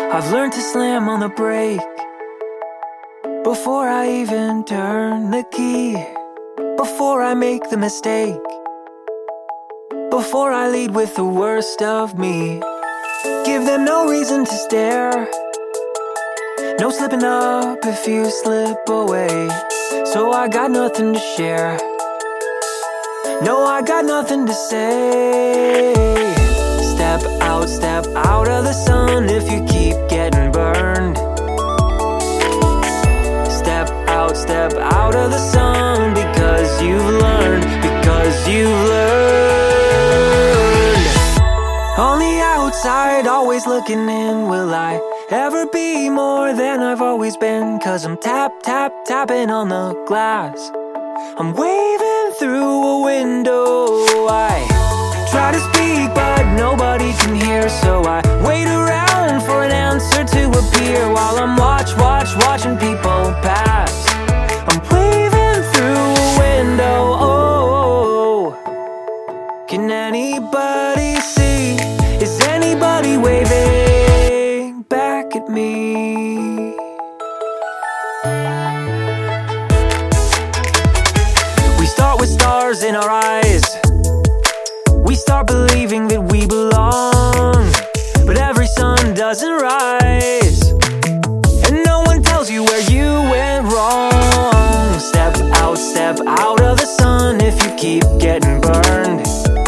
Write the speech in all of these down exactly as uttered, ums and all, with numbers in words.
I've learned to slam on the brake before I even turn the key, before I make the mistake, before I lead with the worst of me. Give them no reason to stare, no slipping up if you slip away. So I got nothing to share, no, I got nothing to say. Step out, step out of the sun if you keep getting burned. Step out, step out of the sun because you've learned, because you've learned. On the outside, always looking in, will I ever be more than I've always been? Cause I'm tap, tap, tapping on the glass, I'm waving through a window. I try to speak but nobody can hear, so I wait around for an answer to appear. While I'm watch, watch, watching people pass, I'm waving through a window. Oh, can anybody see? Is anybody waving back at me? We start with stars in our eyes, we start believing that we belong, but every sun doesn't rise, and no one tells you where you went wrong. Step out, step out of the sun if you keep getting burned.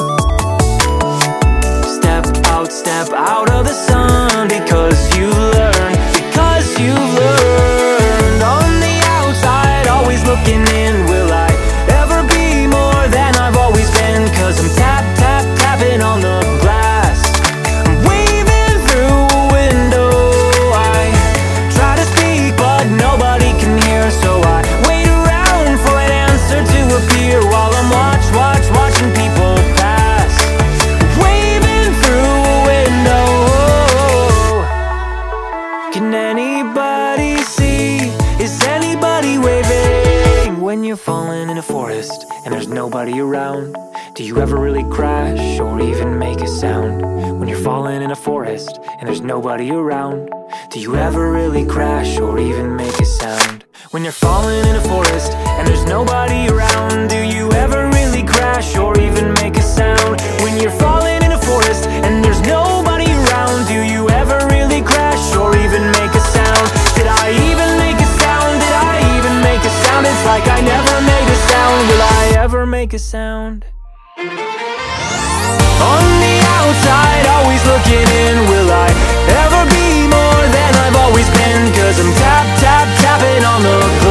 Step out, step out of the sun because you've learned, because you've learned. On the outside, always looking in, will I ever be more than I've always been? Cause I'm tap, tap, tapping on the glass, I'm waving through a window. I try to speak but nobody can hear, so I wait around for an answer to appear. While I'm watch, watch, watching people pass, waving through a window. Can anybody see? Is anybody waving? When you're falling in a forest and there's nobody around, do you ever really crash or even make a sound? When you're falling in a forest and there's nobody around, do you ever really crash or even make a sound? When you're falling in a forest and there's nobody around, do you ever really crash or even make a sound? When you're falling in a forest and there's nobody around, do you ever really crash or even make a sound? Did I even make a sound? Did I even make a sound? It's like I never made a sound. Will I ever make a sound? On the outside, always looking in, will I ever be more than I've always been? Cause I'm tap, tap, tapping on the